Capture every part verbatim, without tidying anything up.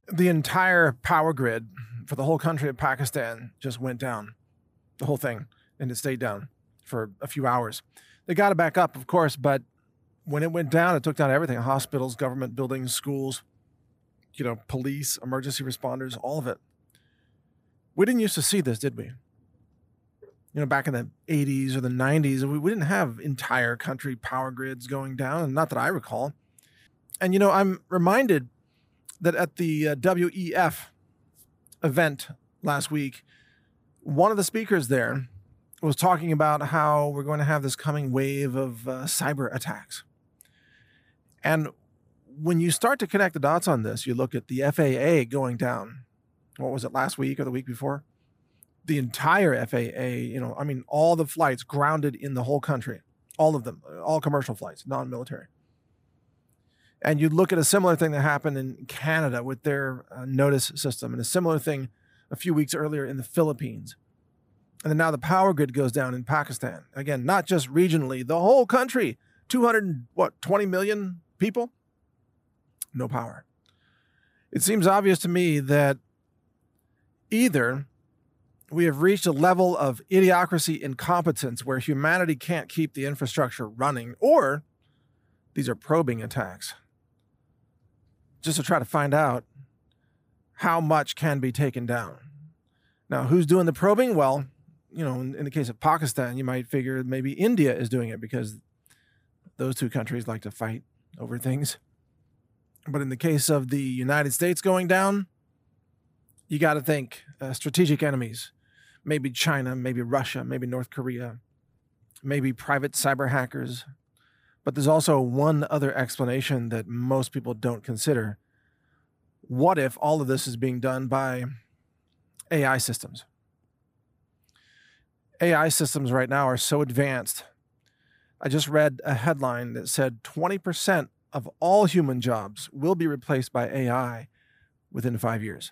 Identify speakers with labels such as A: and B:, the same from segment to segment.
A: The entire power grid for the whole country of Pakistan just went down, the whole thing, and it stayed down for a few hours. They got it back up, of course, but when it went down, it took down everything: hospitals, government buildings, schools, you know, police, emergency responders, all of it. We didn't used to see this, did we? You know, back in the eighties or the nineties, we, we didn't have entire country power grids going down, and not that I recall. And, you know, I'm reminded that at the uh, W E F event last week, one of the speakers there was talking about how we're going to have this coming wave of uh, cyber attacks. And when you start to connect the dots on this, you look at the F A A going down. What was it, last week or the week before? The entire F A A, you know, I mean, all the flights grounded in the whole country, all of them, all commercial flights, non-military. And you look at a similar thing that happened in Canada with their uh, notice system, and a similar thing a few weeks earlier in the Philippines. And then now the power grid goes down in Pakistan. Again, not just regionally, the whole country, two hundred, what, twenty million people? No power. It seems obvious to me that either we have reached a level of idiocracy incompetence where humanity can't keep the infrastructure running, or these are probing attacks, just to try to find out how much can be taken down. Now, who's doing the probing? Well, you know, in, in the case of Pakistan, you might figure maybe India is doing it because those two countries like to fight over things. But in the case of the United States going down, you got to think uh, strategic enemies, maybe China, maybe Russia, maybe North Korea, maybe private cyber hackers. But there's also one other explanation that most people don't consider. What if all of this is being done by A I systems? A I systems right now are so advanced. I just read a headline that said twenty percent of all human jobs will be replaced by A I within five years.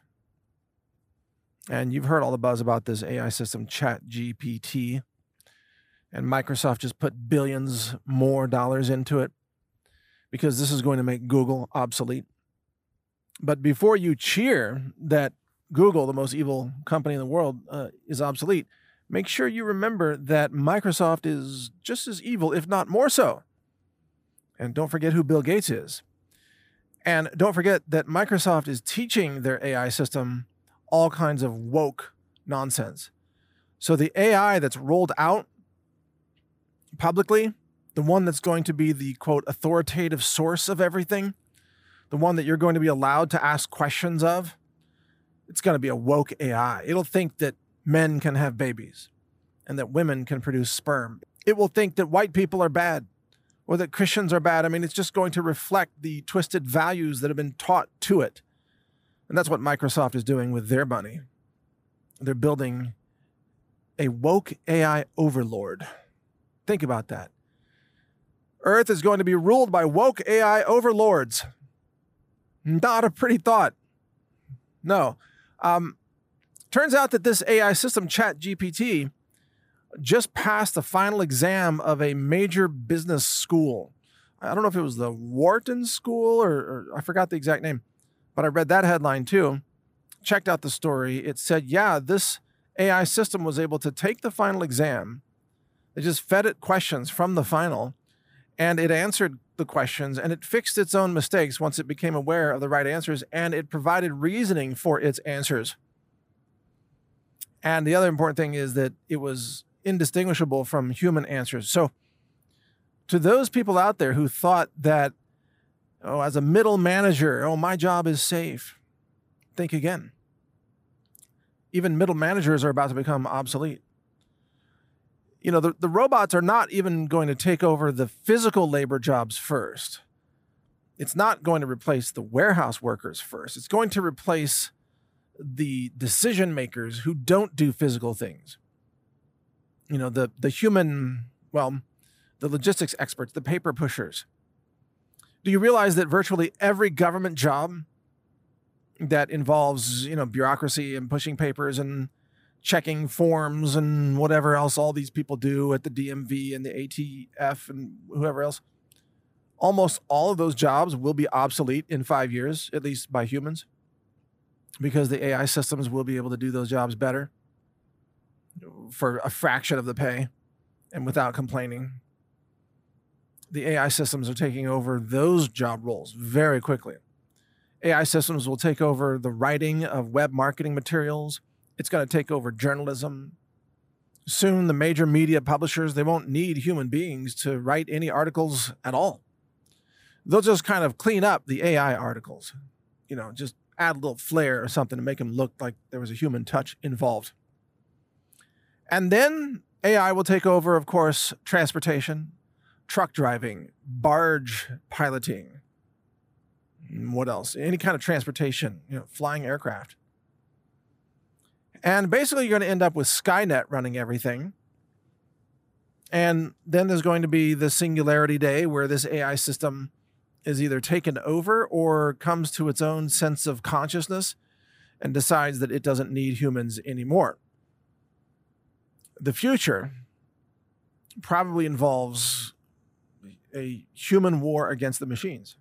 A: And you've heard all the buzz about this A I system, ChatGPT. And Microsoft just put billions more dollars into it because this is going to make Google obsolete. But before you cheer that Google, the most evil company in the world, uh, is obsolete, make sure you remember that Microsoft is just as evil, if not more so. And don't forget who Bill Gates is. And don't forget that Microsoft is teaching their A I system all kinds of woke nonsense. So the A I that's rolled out publicly, the one that's going to be the, quote, authoritative source of everything, the one that you're going to be allowed to ask questions of, it's going to be a woke A I. It'll think that men can have babies and that women can produce sperm. It will think that white people are bad or that Christians are bad. I mean, it's just going to reflect the twisted values that have been taught to it. And that's what Microsoft is doing with their money. They're building a woke A I overlord. Think about that. Earth is going to be ruled by woke A I overlords. Not a pretty thought. No. Um, turns out that this A I system, ChatGPT, just passed the final exam of a major business school. I don't know if it was the Wharton School or, or I forgot the exact name, but I read that headline too. Checked out the story. It said, yeah, this A I system was able to take the final exam. They just fed it questions from the final, and it answered the questions, and it fixed its own mistakes once it became aware of the right answers, and it provided reasoning for its answers. And the other important thing is that it was indistinguishable from human answers. So to those people out there who thought that, oh, as a middle manager, oh, my job is safe, think again. Even middle managers are about to become obsolete. You know, the, the robots are not even going to take over the physical labor jobs first. It's not going to replace the warehouse workers first. It's going to replace the decision makers who don't do physical things. You know, the, the human, well, the logistics experts, the paper pushers. Do you realize that virtually every government job that involves, you know, bureaucracy and pushing papers and checking forms and whatever else all these people do at the D M V and the A T F and whoever else, almost all of those jobs will be obsolete in five years, at least by humans? because the A I systems will be able to do those jobs better for a fraction of the pay and without complaining. The A I systems are taking over those job roles very quickly. A I systems will take over the writing of web marketing materials. It's going to take over journalism. Soon, the major media publishers, they won't need human beings to write any articles at all. They'll just kind of clean up the A I articles, you know, just add a little flair or something to make them look like there was a human touch involved. And then A I will take over, of course, transportation, truck driving, barge piloting. What else? Any kind of transportation, you know, flying aircraft. And basically, you're going to end up with Skynet running everything. And then there's going to be the singularity day where this A I system is either taken over or comes to its own sense of consciousness and decides that it doesn't need humans anymore. The future probably involves a human war against the machines,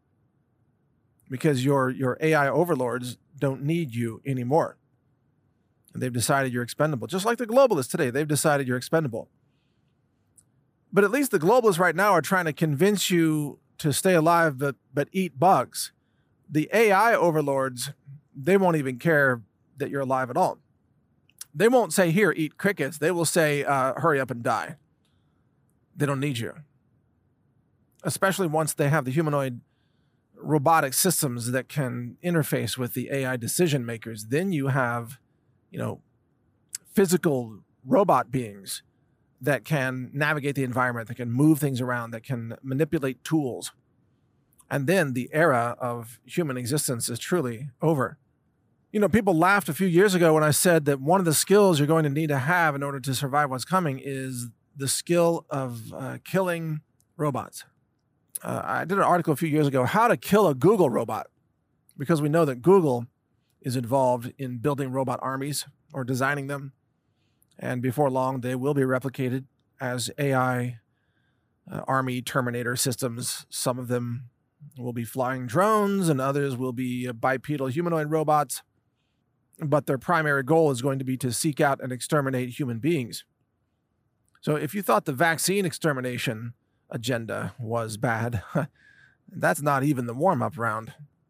A: because your, your A I overlords don't need you anymore. And they've decided you're expendable. Just like the globalists today, they've decided you're expendable. But at least the globalists right now are trying to convince you to stay alive but, but eat bugs. The A I overlords, they won't even care that you're alive at all. They won't say, here, eat crickets. They will say, uh, hurry up and die. They don't need you. Especially once they have the humanoid robotic systems that can interface with the A I decision makers. Then you have, you know, physical robot beings that can navigate the environment, that can move things around, that can manipulate tools. And then the era of human existence is truly over. You know, people laughed a few years ago when I said that one of the skills you're going to need to have in order to survive what's coming is the skill of uh, killing robots. Uh, I did an article a few years ago, how to kill a Google robot, because we know that Google is involved in building robot armies or designing them. And before long, they will be replicated as A I uh, army Terminator systems. Some of them will be flying drones and others will be uh, bipedal humanoid robots. But their primary goal is going to be to seek out and exterminate human beings. So if you thought the vaccine extermination agenda was bad, that's not even the warm-up round.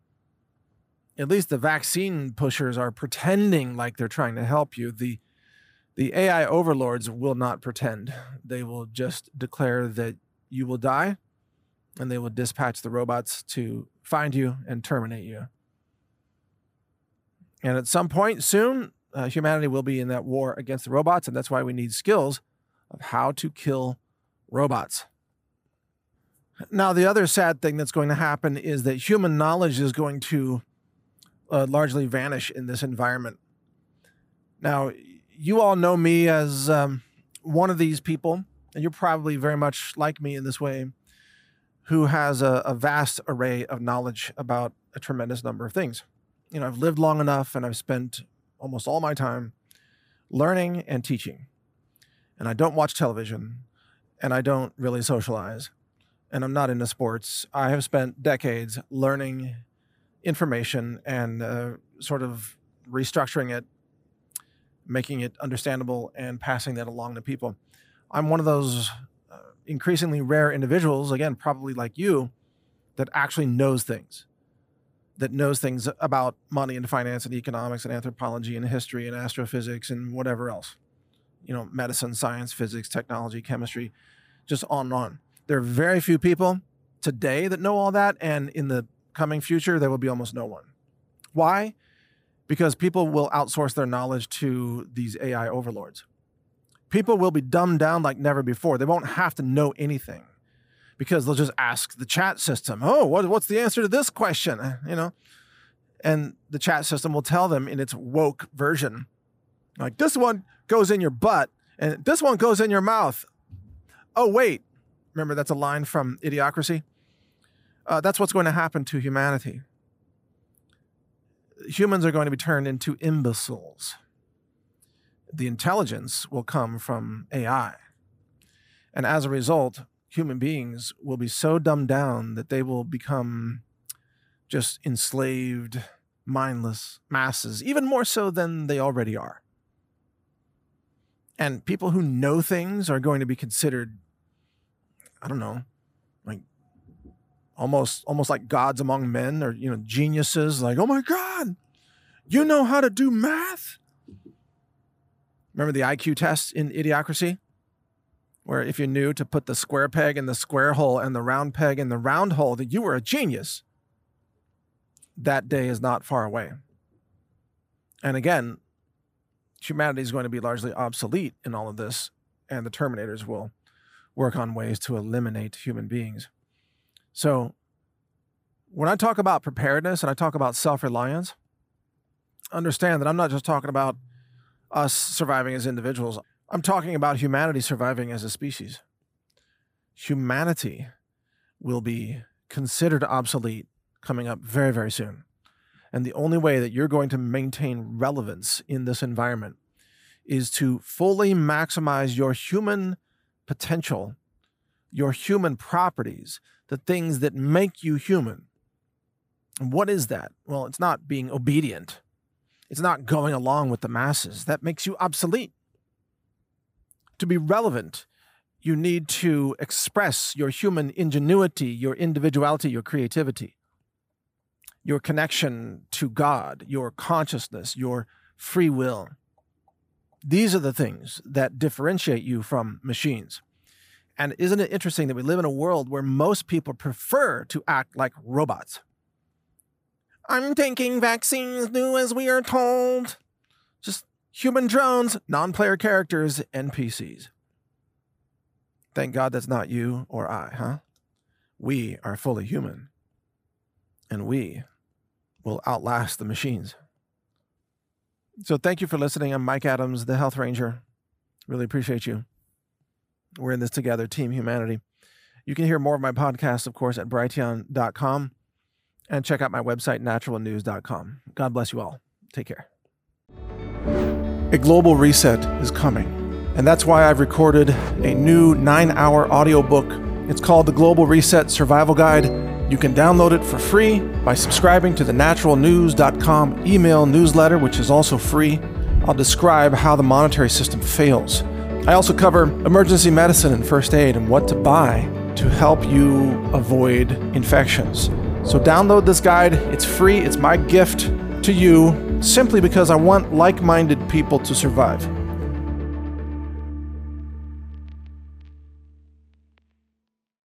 A: At least the vaccine pushers are pretending like they're trying to help you. The, the A I overlords will not pretend. They will just declare that you will die, and they will dispatch the robots to find you and terminate you. And at some point soon, uh, humanity will be in that war against the robots, and that's why we need skills of how to kill robots. Now, the other sad thing that's going to happen is that human knowledge is going to uh, largely vanish in this environment. Now, you all know me as um, one of these people, and you're probably very much like me in this way, who has a, a vast array of knowledge about a tremendous number of things. You know, I've lived long enough and I've spent almost all my time learning and teaching. And I don't watch television and I don't really socialize and I'm not into sports. I have spent decades learning information and uh, sort of restructuring it, making it understandable and passing that along to people. I'm one of those uh, increasingly rare individuals, again, probably like you, that actually knows things. that knows things about money and finance and economics and anthropology and history and astrophysics and whatever else. You know, medicine, science, physics, technology, chemistry, just on and on. There are very few people today that know all that, and in the coming future, there will be almost no one. Why? Because people will outsource their knowledge to these A I overlords. People will be dumbed down like never before. They won't have to know anything, because they'll just ask the chat system, oh, what, what's the answer to this question? You know, and the chat system will tell them in its woke version, like, this one goes in your butt and this one goes in your mouth. Oh, wait. Remember, that's a line from Idiocracy. Uh, that's what's going to happen to humanity. Humans are going to be turned into imbeciles. The intelligence will come from A I. And as a result, human beings will be so dumbed down that they will become just enslaved mindless masses, even more so than they already are. And people who know things are going to be considered, I don't know, like almost almost like gods among men, or, you know, geniuses, like, oh my God, you know how to do math? Remember the I Q test in Idiocracy? Where if you knew to put the square peg in the square hole and the round peg in the round hole, that you were a genius. That day is not far away. And again, humanity is going to be largely obsolete in all of this, and the Terminators will work on ways to eliminate human beings. So when I talk about preparedness and I talk about self-reliance, understand that I'm not just talking about us surviving as individuals. I'm talking about humanity surviving as a species. Humanity will be considered obsolete coming up very, very soon. And the only way that you're going to maintain relevance in this environment is to fully maximize your human potential, your human properties, the things that make you human. And what is that? Well, it's not being obedient. It's not going along with the masses. That makes you obsolete. To be relevant, you need to express your human ingenuity, your individuality, your creativity, your connection to God, your consciousness, your free will. These are the things that differentiate you from machines. And isn't it interesting that we live in a world where most people prefer to act like robots? I'm taking vaccines, do as we are told. Just human drones, non-player characters, N P Cs. Thank God that's not you or I, huh? We are fully human. And we will outlast the machines. So thank you for listening. I'm Mike Adams, the Health Ranger. Really appreciate you. We're in this together, Team Humanity. You can hear more of my podcasts, of course, at brighteon dot com. And check out my website, natural news dot com. God bless you all. Take care. A global reset is coming. And that's why I've recorded a new nine-hour audiobook. It's called The Global Reset Survival Guide. You can download it for free by subscribing to the natural news dot com email newsletter, which is also free. I'll describe how the monetary system fails. I also cover emergency medicine and first aid and what to buy to help you avoid infections. So download this guide. It's free. It's my gift to you simply because I want like-minded people to survive.